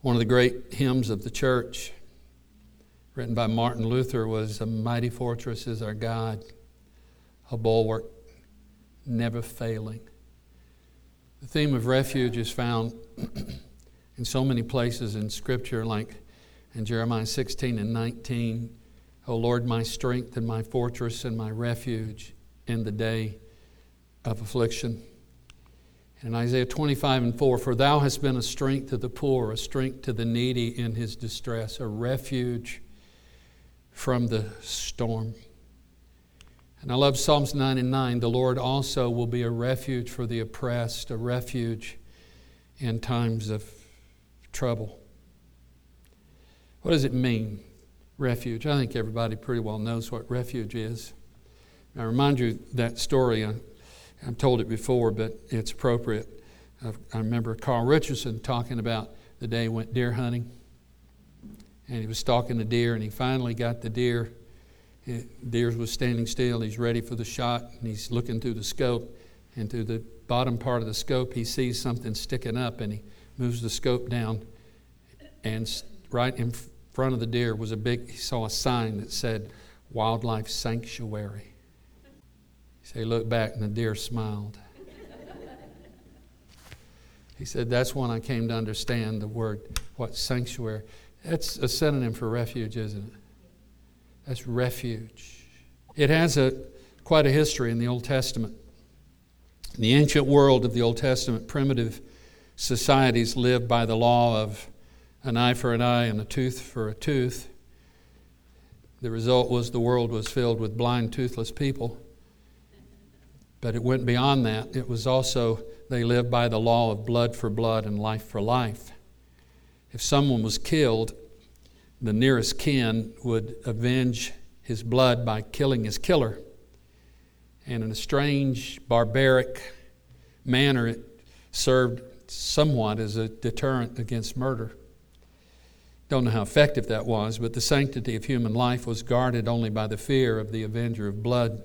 One of the great hymns of the church, written by Martin Luther, was "A mighty fortress is our God, a bulwark never failing." The theme of refuge is found in so many places in Scripture, like in Jeremiah 16 and 19. "O Lord, my strength and my fortress and my refuge in the day of affliction." In Isaiah 25 and 4, "For thou hast been a strength to the poor, a strength to the needy in his distress, a refuge from the storm." And I love Psalms 9 and 9. "The Lord also will be a refuge for the oppressed, a refuge in times of trouble." What does it mean, refuge? I think everybody pretty well knows what refuge is. I remind you that story. I've told it before, but it's appropriate. I remember Carl Richardson talking about the day he went deer hunting. And he was stalking the deer, and he finally got the deer. The deer was standing still. He's ready for the shot, and he's looking through the scope. And through the bottom part of the scope, he sees something sticking up, and he moves the scope down. And right in front of the deer was he saw a sign that said, "Wildlife Sanctuary." So he looked back, and the deer smiled. He said, "That's when I came to understand the word, what sanctuary." That's a synonym for refuge, isn't it? That's refuge. It has quite a history in the Old Testament. In the ancient world of the Old Testament, primitive societies lived by the law of an eye for an eye and a tooth for a tooth. The result was the world was filled with blind, toothless people. But it went beyond that. It was also, they lived by the law of blood for blood and life for life. If someone was killed, the nearest kin would avenge his blood by killing his killer. And in a strange, barbaric manner, it served somewhat as a deterrent against murder. Don't know how effective that was, but the sanctity of human life was guarded only by the fear of the avenger of blood.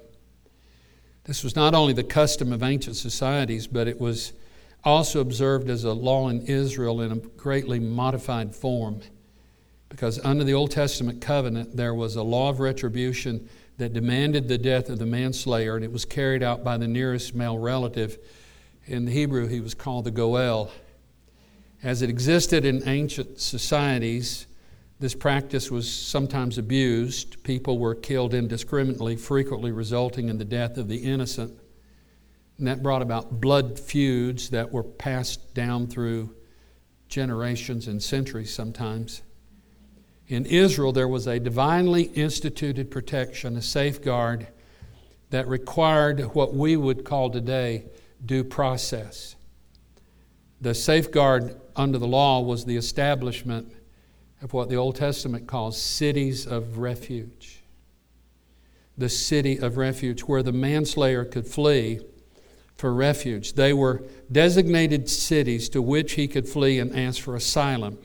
This was not only the custom of ancient societies, but it was also observed as a law in Israel in a greatly modified form. Because under the Old Testament covenant, there was a law of retribution that demanded the death of the manslayer, and it was carried out by the nearest male relative. In the Hebrew, he was called the Goel. As it existed in ancient societies, this practice was sometimes abused. People were killed indiscriminately, frequently resulting in the death of the innocent. And that brought about blood feuds that were passed down through generations and centuries sometimes. In Israel, there was a divinely instituted protection, a safeguard that required what we would call today due process. The safeguard under the law was the establishment of what the Old Testament calls cities of refuge. The city of refuge, where the manslayer could flee for refuge. They were designated cities to which he could flee and ask for asylum.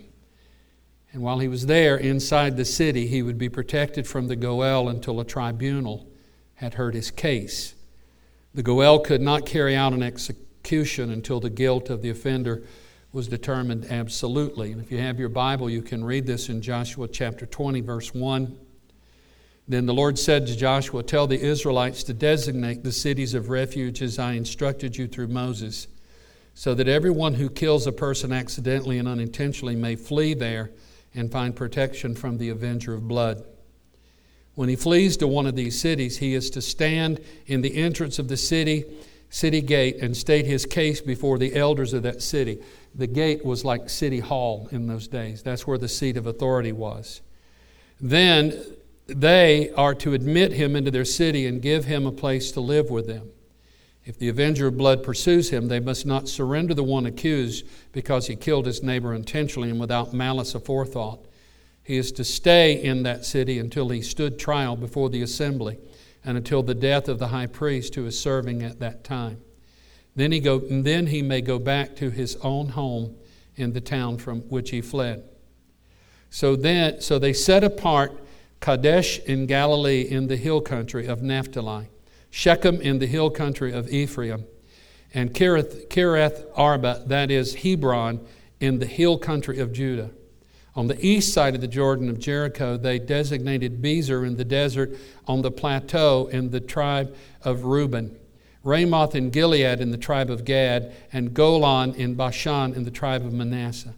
And while he was there inside the city, he would be protected from the Goel until a tribunal had heard his case. The Goel could not carry out an execution until the guilt of the offender was determined absolutely. And if you have your Bible, you can read this in Joshua chapter 20, verse 1. Then the Lord said to Joshua, "Tell the Israelites to designate the cities of refuge as I instructed you through Moses, so that everyone who kills a person accidentally and unintentionally may flee there and find protection from the avenger of blood. When he flees to one of these cities, he is to stand in the entrance of the city gate and state his case before the elders of that city." The gate was like City Hall in those days. That's where the seat of authority was. Then they are to admit him into their city and give him a place to live with them. If the avenger of blood pursues him, they must not surrender the one accused because he killed his neighbor intentionally and without malice aforethought. He is to stay in that city until he stood trial before the assembly and until the death of the high priest who is serving at that time. Then he may go back to his own home in the town from which he fled. So they set apart Kadesh in Galilee in the hill country of Naphtali, Shechem in the hill country of Ephraim, and Kiriath Arba, that is Hebron, in the hill country of Judah. On the east side of the Jordan of Jericho, they designated Bezer in the desert on the plateau in the tribe of Reuben, Ramoth in Gilead in the tribe of Gad, and Golan in Bashan in the tribe of Manasseh.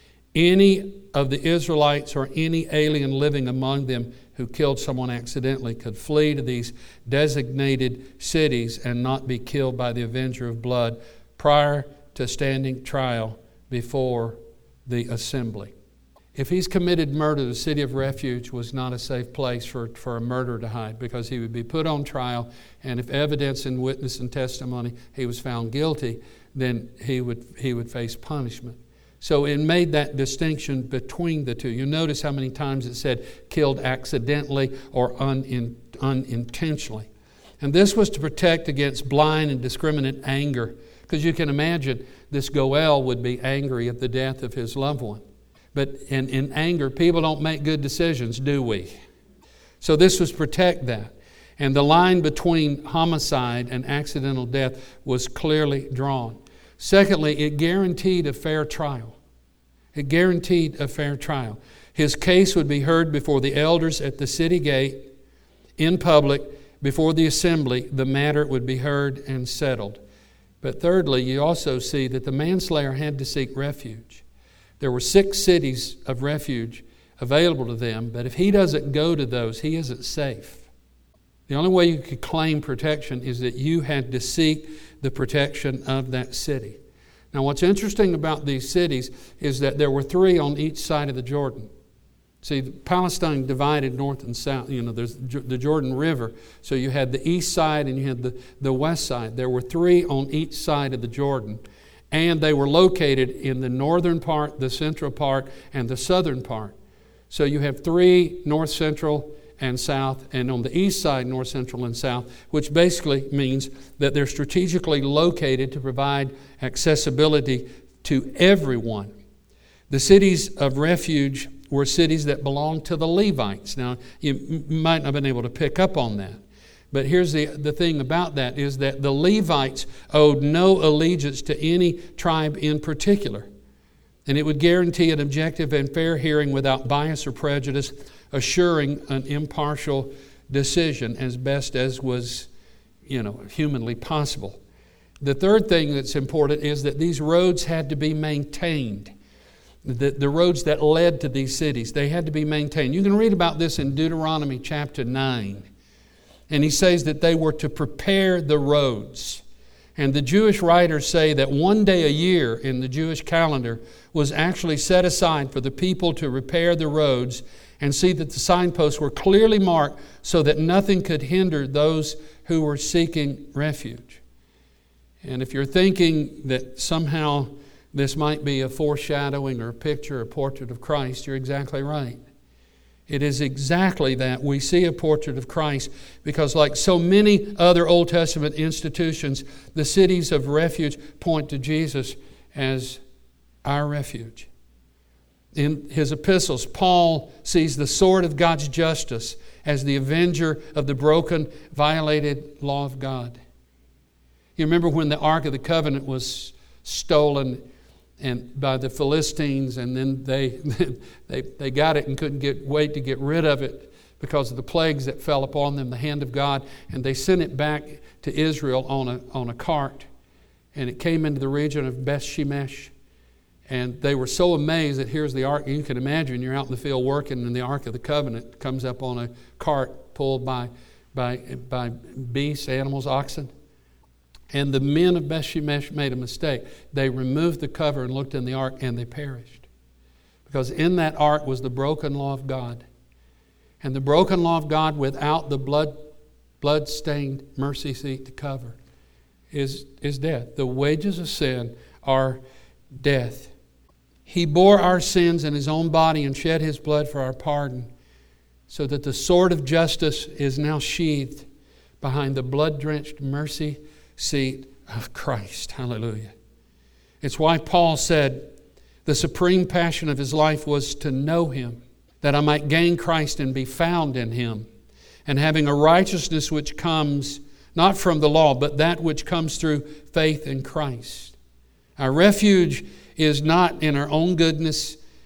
Any of the Israelites or any alien living among them who killed someone accidentally could flee to these designated cities and not be killed by the avenger of blood prior to standing trial before the assembly. If he's committed murder, the city of refuge was not a safe place for a murderer to hide, because he would be put on trial, and if evidence and witness and testimony he was found guilty, then he would face punishment. So it made that distinction between the two. You notice how many times it said killed accidentally or unintentionally. And this was to protect against blind and discriminate anger, because you can imagine this Goel would be angry at the death of his loved one. But in anger, people don't make good decisions, do we? So this was to protect that. And the line between homicide and accidental death was clearly drawn. Secondly, it guaranteed a fair trial. It guaranteed a fair trial. His case would be heard before the elders at the city gate, in public, before the assembly. The matter would be heard and settled. But thirdly, you also see that the manslayer had to seek refuge. There were 6 cities of refuge available to them, but if he doesn't go to those, he isn't safe. The only way you could claim protection is that you had to seek the protection of that city. Now, what's interesting about these cities is that there were 3 on each side of the Jordan. See, Palestine divided north and south. There's the Jordan River. So you had the east side and you had the west side. There were 3 on each side of the Jordan. And they were located in the northern part, the central part, and the southern part. So you have 3 north, central, and south, and on the east side, north, central, and south, which basically means that they're strategically located to provide accessibility to everyone. The cities of refuge were cities that belonged to the Levites. Now, you might not have been able to pick up on that. But here's the thing about that is that the Levites owed no allegiance to any tribe in particular. And it would guarantee an objective and fair hearing without bias or prejudice, assuring an impartial decision as best as was, humanly possible. The third thing that's important is that these roads had to be maintained. The roads that led to these cities, they had to be maintained. You can read about this in Deuteronomy chapter 9. And he says that they were to prepare the roads. And the Jewish writers say that one day a year in the Jewish calendar was actually set aside for the people to repair the roads and see that the signposts were clearly marked so that nothing could hinder those who were seeking refuge. And if you're thinking that somehow this might be a foreshadowing or a picture, a portrait of Christ, you're exactly right. It is exactly that. We see a portrait of Christ because, like so many other Old Testament institutions, the cities of refuge point to Jesus as our refuge. In his epistles, Paul sees the sword of God's justice as the avenger of the broken, violated law of God. You remember when the Ark of the Covenant was stolen and by the Philistines, and then they got it and couldn't wait to get rid of it because of the plagues that fell upon them, the hand of God, and they sent it back to Israel on a cart, and it came into the region of Beth Shemesh, and they were so amazed that here's the ark. You can imagine you're out in the field working, and the Ark of the Covenant comes up on a cart pulled by beasts, animals, oxen. And the men of Beth Shemesh made a mistake. They removed the cover and looked in the ark, and they perished. Because in that ark was the broken law of God. And the broken law of God without the blood-stained mercy seat to cover is death. The wages of sin are death. He bore our sins in His own body and shed His blood for our pardon, so that the sword of justice is now sheathed behind the blood-drenched mercy seat of Christ. Hallelujah. It's why Paul said the supreme passion of his life was to know Him, that I might gain Christ and be found in Him, and having a righteousness which comes not from the law, but that which comes through faith in Christ. Our refuge is not in our own goodness.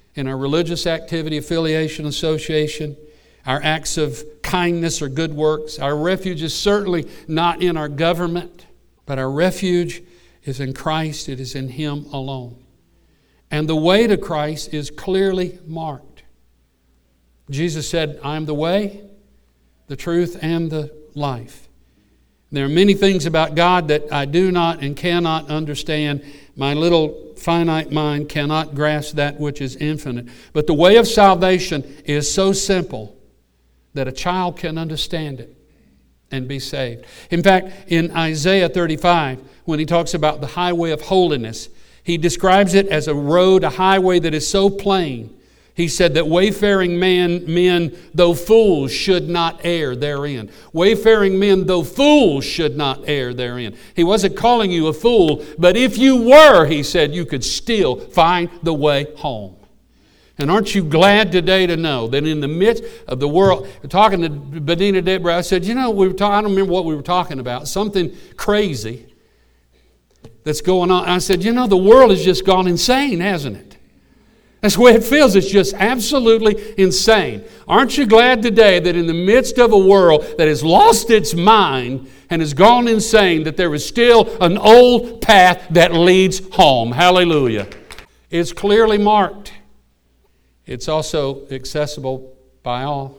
in our religious activity, affiliation, association, our acts of kindness or good works. Our refuge is certainly not in our government, but our refuge is in Christ. It is in Him alone. And the way to Christ is clearly marked. Jesus said, I am the way, the truth, and the life. There are many things about God that I do not and cannot understand. My little finite mind cannot grasp that which is infinite. But the way of salvation is so simple that a child can understand it and be saved. In fact, in Isaiah 35, when he talks about the highway of holiness, he describes it as a road, a highway that is so plain. He said that wayfaring men, though fools, should not err therein. Wayfaring men, though fools, should not err therein. He wasn't calling you a fool, but if you were, he said, you could still find the way home. And aren't you glad today to know that in the midst of the world, talking to Benina Deborah, I said, I don't remember what we were talking about, something crazy that's going on. I said, the world has just gone insane, hasn't it? That's the way it feels. It's just absolutely insane. Aren't you glad today that in the midst of a world that has lost its mind and has gone insane, that there is still an old path that leads home? Hallelujah. It's clearly marked. It's also accessible by all.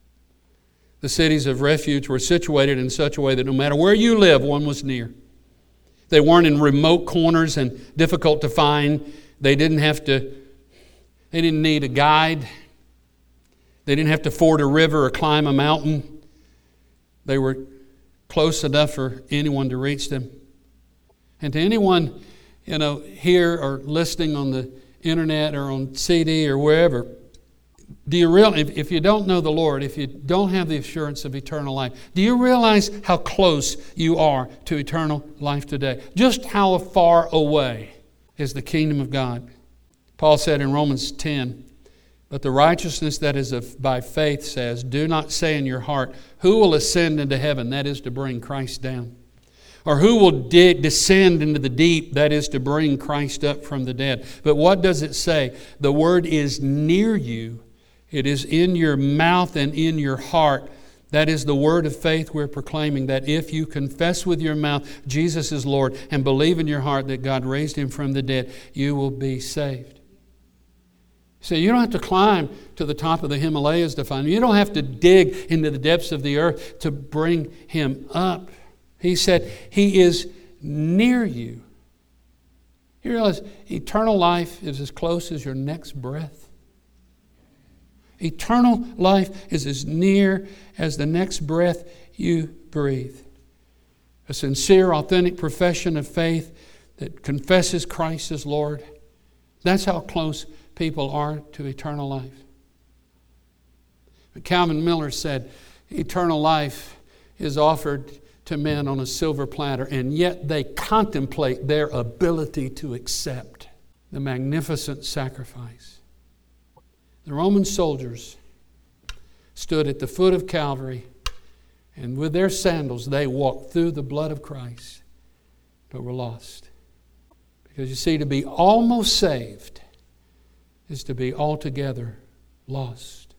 The cities of refuge were situated in such a way that no matter where you live, one was near. They weren't in remote corners and difficult to find. They didn't need a guide. They didn't have to ford a river or climb a mountain. They were close enough for anyone to reach them. And to anyone, here or listening on the internet or on CD or wherever, if you don't know the Lord, if you don't have the assurance of eternal life, do you realize how close you are to eternal life today? Just how far away is the kingdom of God? Paul said in Romans 10, but the righteousness that is by faith says, do not say in your heart, who will ascend into heaven? That is to bring Christ down. Or who will descend into the deep? That is to bring Christ up from the dead. But what does it say? The word is near you. It is in your mouth and in your heart. That is the word of faith we're proclaiming, that if you confess with your mouth Jesus is Lord and believe in your heart that God raised Him from the dead, you will be saved. So you don't have to climb to the top of the Himalayas to find Him. You don't have to dig into the depths of the earth to bring Him up. He said He is near you. You realize eternal life is as close as your next breath. Eternal life is as near as the next breath you breathe. A sincere, authentic profession of faith that confesses Christ as Lord. That's how close people are to eternal life. But Calvin Miller said, eternal life is offered to men on a silver platter, and yet they contemplate their ability to accept the magnificent sacrifice. The Roman soldiers stood at the foot of Calvary, and with their sandals they walked through the blood of Christ, but were lost. Because you see, to be almost saved is to be altogether lost.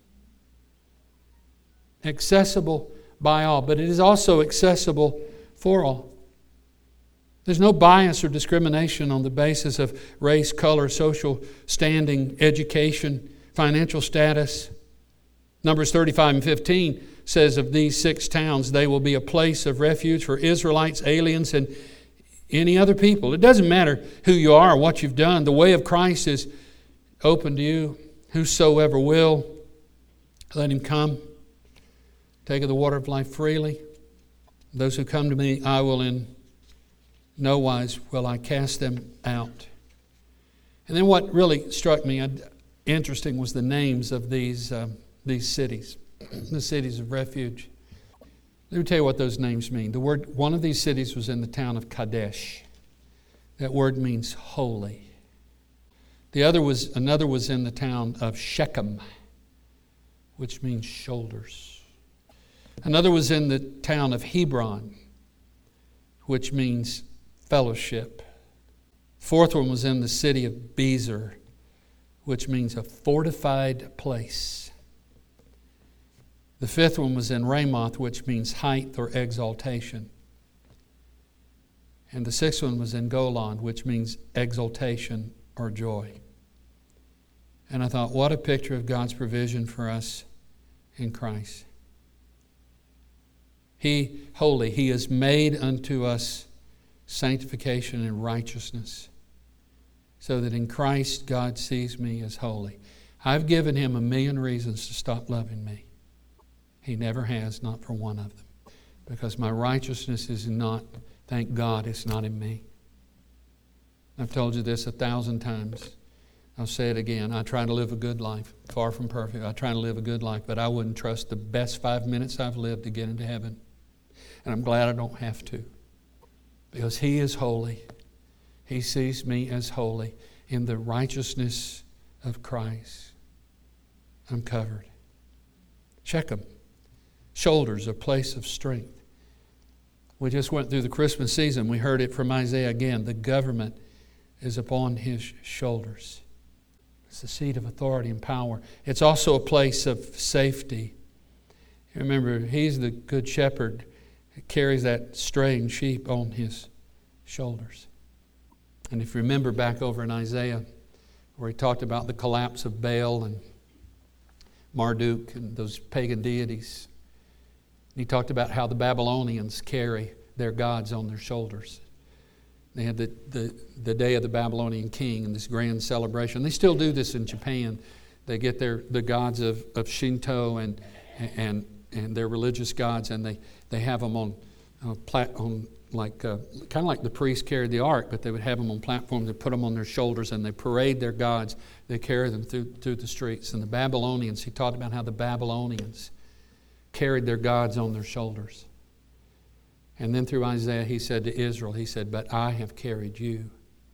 Accessible by all, but it is also accessible for all. There's no bias or discrimination on the basis of race, color, social standing, education, financial status. Numbers 35 and 15 says of these 6 towns, they will be a place of refuge for Israelites, aliens, and any other people. It doesn't matter who you are or what you've done. The way of Christ is open to you. Whosoever will, let him come. Take of the water of life freely. Those who come to me, I will in no wise will I cast them out. And then what really struck me interesting was the names of these cities, the cities of refuge. Let me tell you what those names mean. One of these cities was in the town of Kadesh. That word means holy. Another was in the town of Shechem, which means shoulders. Another was in the town of Hebron, which means fellowship. Fourth one was in the city of Bezer, which means a fortified place. The fifth one was in Ramoth, which means height or exaltation. And the sixth one was in Golan, which means exaltation or joy. And I thought, what a picture of God's provision for us in Christ. He, holy, He has made unto us sanctification and righteousness, so that in Christ God sees me as holy. I've given Him a million reasons to stop loving me. He never has, not for one of them. Because my righteousness is not, thank God, it's not in me. I've told you this 1,000 times. I'll say it again. I try to live a good life. Far from perfect. I try to live a good life, but I wouldn't trust the best 5 minutes I've lived to get into heaven. And I'm glad I don't have to. Because He is holy. He sees me as holy. In the righteousness of Christ, I'm covered. Shechem. Shoulders, a place of strength. We just went through the Christmas season. We heard it from Isaiah again. The government is upon His shoulders. It's the seat of authority and power. It's also a place of safety. Remember, He's the good shepherd who carries that straying sheep on His shoulders. And if you remember back over in Isaiah, where he talked about the collapse of Baal and Marduk and those pagan deities, he talked about how the Babylonians carry their gods on their shoulders. They had the day of the Babylonian king and this grand celebration. They still do this in Japan. They get the gods of Shinto and their religious gods, and they have them on like kind of like the priests carried the ark, but they would have them on platforms. They put them on their shoulders and they parade their gods. They carry them through the streets. And the Babylonians, he talked about how the Babylonians carried their gods on their shoulders. And then through Isaiah, he said to Israel, he said, but I have carried you.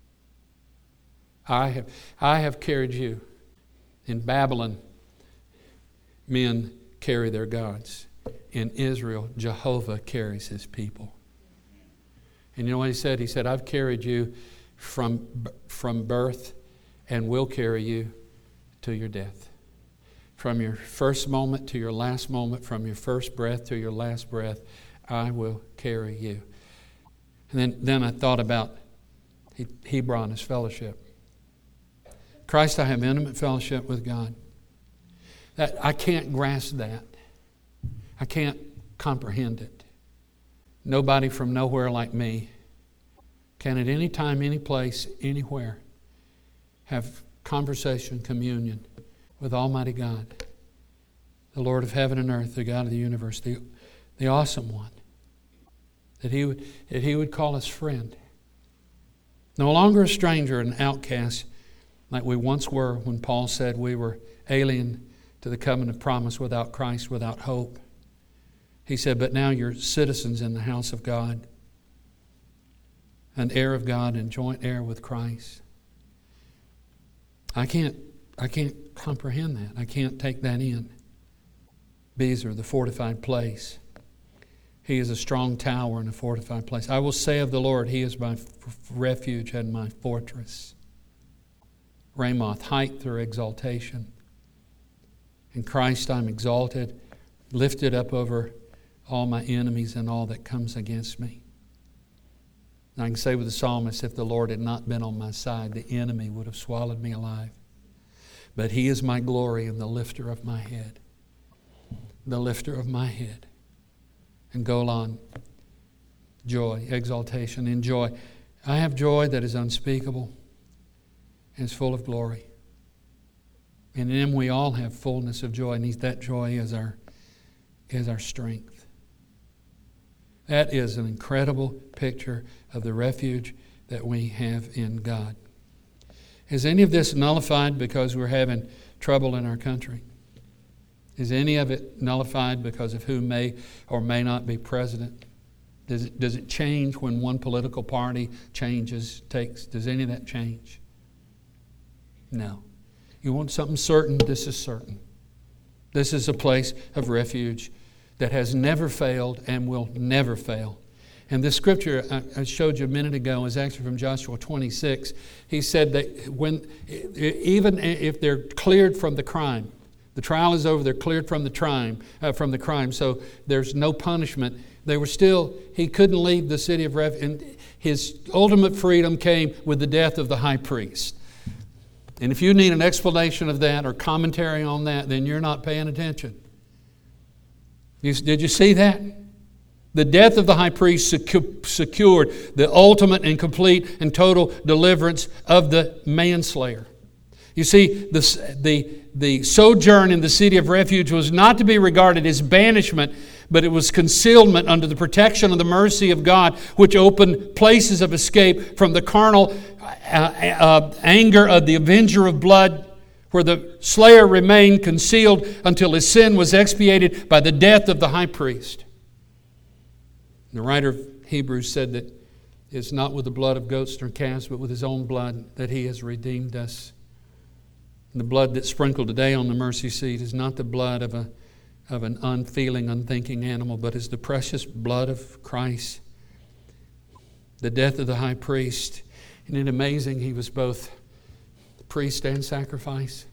I have carried you. In Babylon, men carry their gods. In Israel, Jehovah carries His people. And you know what he said? He said, I've carried you from birth and will carry you to your death. From your first moment to your last moment, from your first breath to your last breath, I will carry you. And then I thought about Hebron as fellowship. Christ, I have intimate fellowship with God. That I can't grasp that. I can't comprehend it. Nobody from nowhere like me can at any time, any place, anywhere have conversation, communion with Almighty God, the Lord of heaven and earth, the God of the universe, the awesome one, that He would call us friend. No longer a stranger, an outcast like we once were when Paul said we were alien to the covenant of promise, without Christ, without hope. He said, but now you're citizens in the house of God, an heir of God and joint heir with Christ. I can't comprehend that. I can't take that in. Bezer, the fortified place. He is a strong tower and a fortified place. I will say of the Lord, He is my refuge and my fortress. Ramoth, height through exaltation. In Christ I'm exalted, lifted up over all my enemies and all that comes against me. And I can say with the psalmist, if the Lord had not been on my side, the enemy would have swallowed me alive. But He is my glory and the lifter of my head. The lifter of my head. And Golan, joy, exaltation in joy. I have joy that is unspeakable and is full of glory. And in Him we all have fullness of joy, and that joy is our strength. That is an incredible picture of the refuge that we have in God. Is any of this nullified because we're having trouble in our country? Is any of it nullified because of who may or may not be president? Does it change when one political party changes, does any of that change? No. You want something certain, this is certain. This is a place of refuge that has never failed and will never fail. And this scripture I showed you a minute ago is actually from Joshua 26. He said that even if they're cleared from the crime, the trial is over, they're cleared from the crime, so there's no punishment. He couldn't leave the city of refuge, and his ultimate freedom came with the death of the high priest. And if you need an explanation of that or commentary on that, then you're not paying attention. Did you see that? The death of the high priest secured the ultimate and complete and total deliverance of the manslayer. You see, the sojourn in the city of refuge was not to be regarded as banishment, but it was concealment under the protection of the mercy of God, which opened places of escape from the carnal anger of the avenger of blood, where the slayer remained concealed until his sin was expiated by the death of the high priest. The writer of Hebrews said that it's not with the blood of goats or calves, but with His own blood that He has redeemed us. And the blood that's sprinkled today on the mercy seat is not the blood of an unfeeling, unthinking animal, but is the precious blood of Christ. The death of the high priest. Isn't it amazing? He was both priest and sacrifice.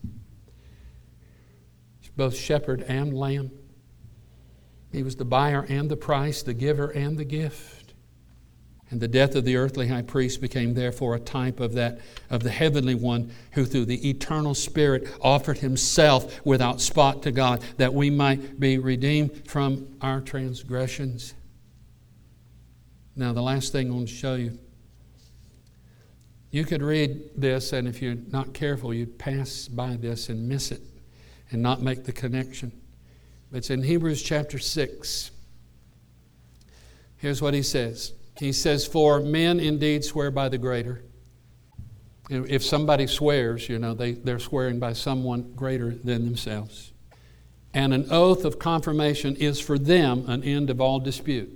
He's both shepherd and lamb. He was the buyer and the price, the giver and the gift. And the death of the earthly high priest became therefore a type of the heavenly one, who through the eternal Spirit offered Himself without spot to God, that we might be redeemed from our transgressions. Now the last thing I want to show you. You could read this, and if you're not careful, you'd pass by this and miss it and not make the connection. It's in Hebrews chapter 6. Here's what he says. He says, "For men indeed swear by the greater." If somebody swears, they're swearing by someone greater than themselves. "And an oath of confirmation is for them an end of all dispute."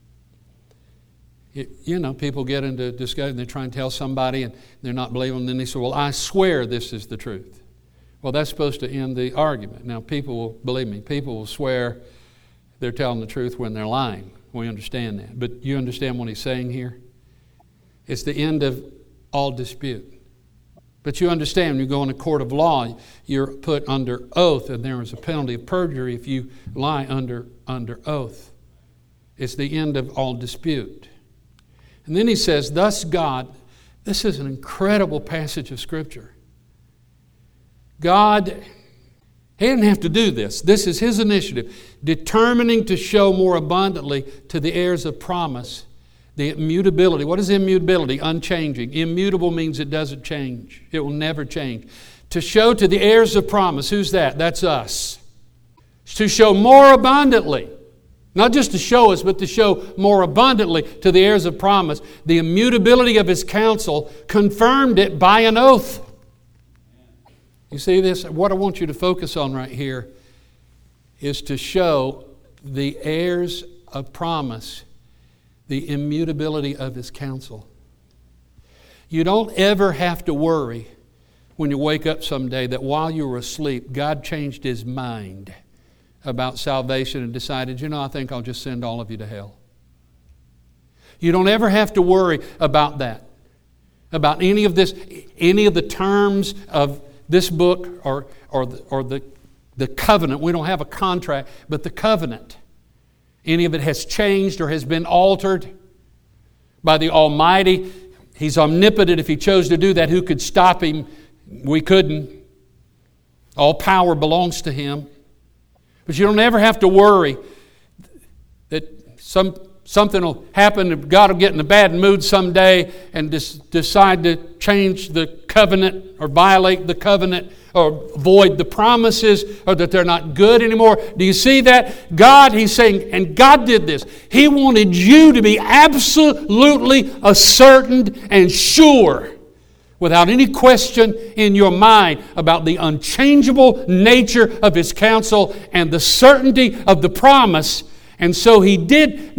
People get into discussion, they try and tell somebody and they're not believing, and then they say, "Well, I swear this is the truth." Well, that's supposed to end the argument. Now, believe me, people will swear they're telling the truth when they're lying. We understand that. But you understand what he's saying here? It's the end of all dispute. But you understand, when you go in a court of law, you're put under oath, and there is a penalty of perjury if you lie under oath. It's the end of all dispute. And then he says, "Thus God," this is an incredible passage of Scripture. God, He didn't have to do this. This is His initiative, determining to show more abundantly to the heirs of promise the immutability. What is immutability? Unchanging. Immutable means it doesn't change. It will never change. To show to the heirs of promise. Who's that? That's us. To show more abundantly. Not just to show us, but to show more abundantly to the heirs of promise the immutability of His counsel, confirmed it by an oath. You see this? What I want you to focus on right here is to show the heirs of promise the immutability of His counsel. You don't ever have to worry when you wake up someday that while you were asleep, God changed His mind about salvation and decided, I think I'll just send all of you to hell. You don't ever have to worry about that, about any of this, any of the terms of this book or the covenant. We don't have a contract, but the covenant. Any of it has changed or has been altered by the Almighty. He's omnipotent. If He chose to do that, who could stop Him? We couldn't. All power belongs to Him. But you don't ever have to worry that something will happen. God will get in a bad mood someday and decide to change the covenant or violate the covenant or void the promises, or that they're not good anymore. Do you see that? God, He's saying, and God did this. He wanted you to be absolutely ascertained and sure, without any question in your mind, about the unchangeable nature of His counsel and the certainty of the promise. And so He did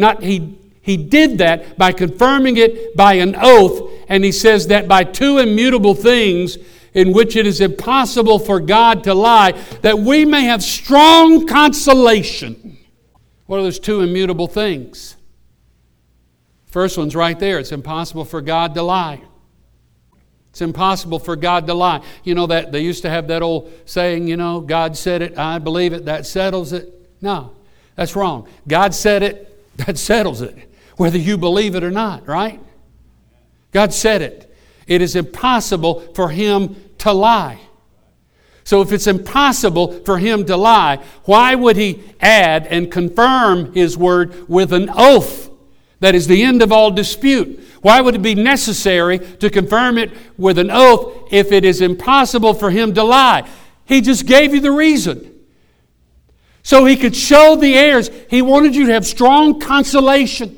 that by confirming it by an oath. And He says that by two immutable things in which it is impossible for God to lie, that we may have strong consolation. What are those two immutable things? First one's right there. It's impossible for God to lie. It's impossible for God to lie. You know that they used to have that old saying, God said it, I believe it, that settles it. No, that's wrong. God said it, that settles it. Whether you believe it or not, right? God said it. It is impossible for Him to lie. So if it's impossible for Him to lie, why would He add and confirm His word with an oath that is the end of all dispute? Why would it be necessary to confirm it with an oath if it is impossible for Him to lie? He just gave you the reason. So He could show the heirs. He wanted you to have strong consolation.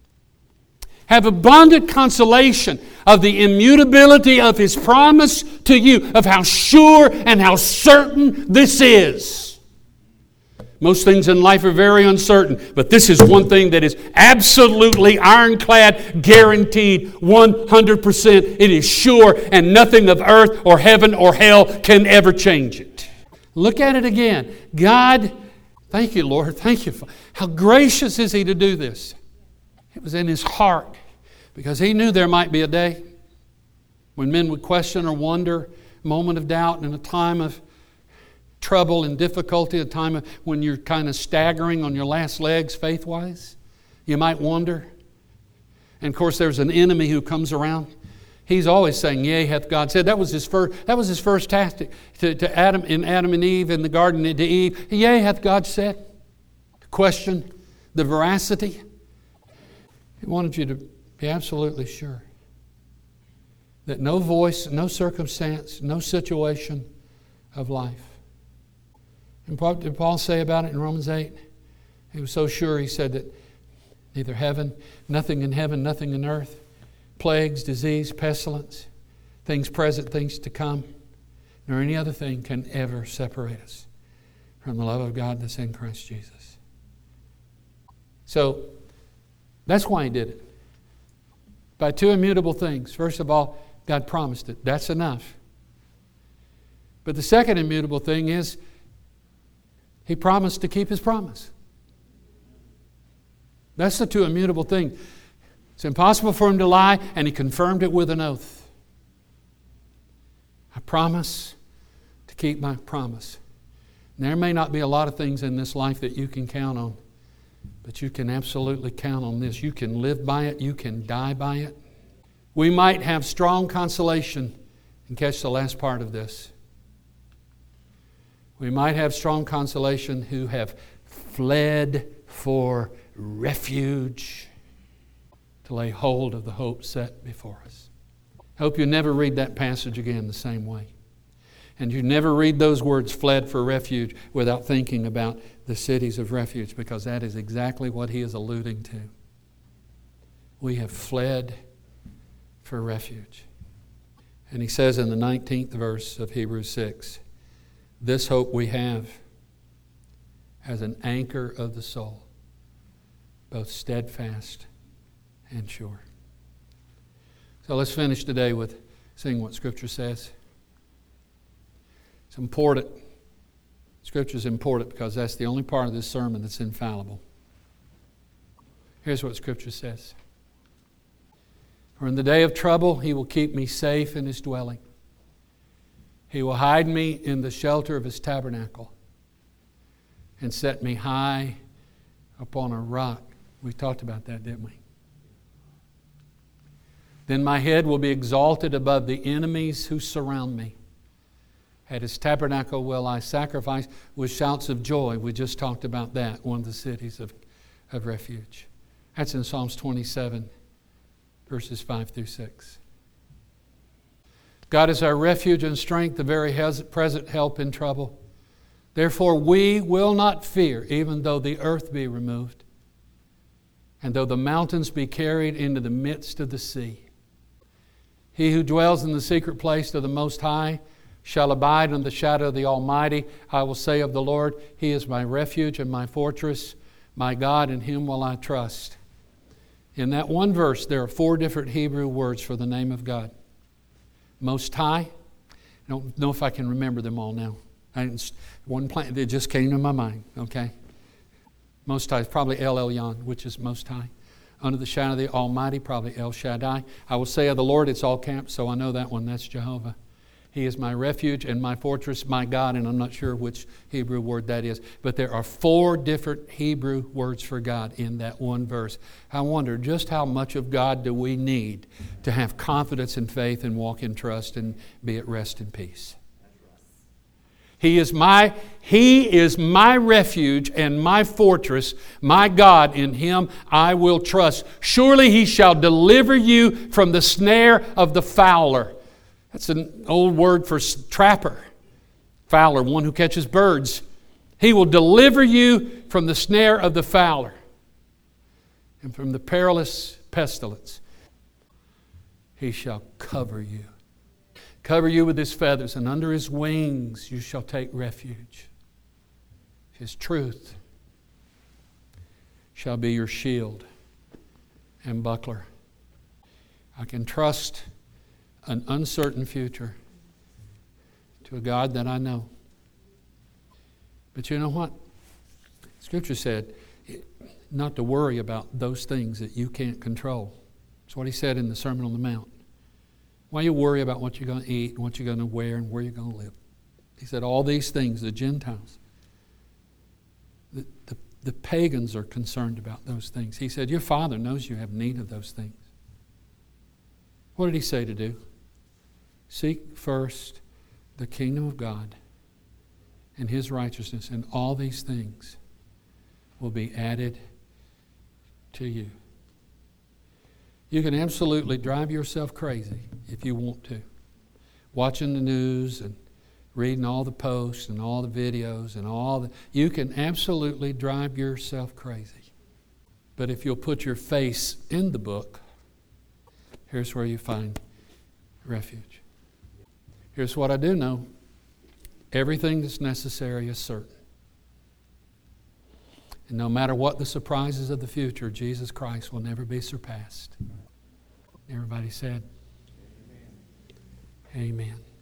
Have abundant consolation of the immutability of His promise to you, of how sure and how certain this is. Most things in life are very uncertain, but this is one thing that is absolutely ironclad, guaranteed, 100%. It is sure, and nothing of earth or heaven or hell can ever change it. Look at it again. God, thank you, Lord. Thank you. How gracious is He to do this? It was in His heart, because He knew there might be a day when men would question or wonder, a moment of doubt and a time of trouble and difficulty, a time of when you're kind of staggering on your last legs faith-wise. You might wonder. And of course there's an enemy who comes around. He's always saying, yea, hath God said. That was his first tactic to Adam and Eve in the garden, to Eve. Yea, hath God said. Question the veracity. He wanted you to be absolutely sure that no voice, no circumstance, no situation of life. And what did Paul say about it in Romans 8? He was so sure, he said that neither nothing in heaven, nothing in earth, plagues, disease, pestilence, things present, things to come, nor any other thing can ever separate us from the love of God that's in Christ Jesus. So, that's why He did it. By two immutable things. First of all, God promised it. That's enough. But the second immutable thing is He promised to keep His promise. That's the two immutable things. It's impossible for Him to lie, and He confirmed it with an oath. I promise to keep my promise. And there may not be a lot of things in this life that you can count on, but you can absolutely count on this. You can live by it. You can die by it. We might have strong consolation, and catch the last part of this. We might have strong consolation who have fled for refuge to lay hold of the hope set before us. I hope you never read that passage again the same way. And you never read those words, fled for refuge, without thinking about the cities of refuge, because that is exactly what he is alluding to. We have fled for refuge. And he says in the 19th verse of Hebrews 6, this hope we have as an anchor of the soul, both steadfast and sure. So let's finish today with seeing what Scripture says. It's important. Scripture is important because that's the only part of this sermon that's infallible. Here's what Scripture says. For in the day of trouble, He will keep me safe in His dwelling. He will hide me in the shelter of His tabernacle and set me high upon a rock. We talked about that, didn't we? Then my head will be exalted above the enemies who surround me. At His tabernacle will I sacrifice with shouts of joy. We just talked about that, one of the cities of refuge. That's in Psalms 27, verses 5 through 6. God is our refuge and strength, the very present help in trouble. Therefore we will not fear, even though the earth be removed, and though the mountains be carried into the midst of the sea. He who dwells in the secret place of the Most High shall abide in the shadow of the Almighty. I will say of the Lord, He is my refuge and my fortress, my God, in Him will I trust. In that one verse, there are 4 different Hebrew words for the name of God. Most High. I don't know if I can remember them all now. It just came to my mind, okay? Most High is probably El Elyon, which is Most High. under the shadow of the Almighty, probably El Shaddai. I will say of the Lord, it's all caps, so I know that one. That's Jehovah. He is my refuge and my fortress, my God, and I'm not sure which Hebrew word that is. But there are 4 different Hebrew words for God in that one verse. I wonder just how much of God do we need to have confidence and faith and walk in trust and be at rest and peace. He is my refuge and my fortress, my God. In Him I will trust. Surely He shall deliver you from the snare of the fowler. That's an old word for trapper. Fowler, one who catches birds. He will deliver you from the snare of the fowler and from the perilous pestilence. He shall cover you. Cover you with His feathers, and under His wings you shall take refuge. His truth shall be your shield and buckler. I can trust an uncertain future to a God that I know. But you know what? Scripture said not to worry about those things that you can't control. That's what He said in the Sermon on the Mount. Why you worry about what you're going to eat and what you're going to wear and where you're going to live? He said all these things, the Gentiles, the pagans are concerned about those things. He said your Father knows you have need of those things. What did He say to do? Seek first the kingdom of God and His righteousness, and all these things will be added to you. You can absolutely drive yourself crazy if you want to. Watching the news and reading all the posts and all the videos and you can absolutely drive yourself crazy. But if you'll put your face in the book, here's where you find refuge. Here's what I do know. Everything that's necessary is certain. And no matter what the surprises of the future, Jesus Christ will never be surpassed. Everybody said, Amen. Amen.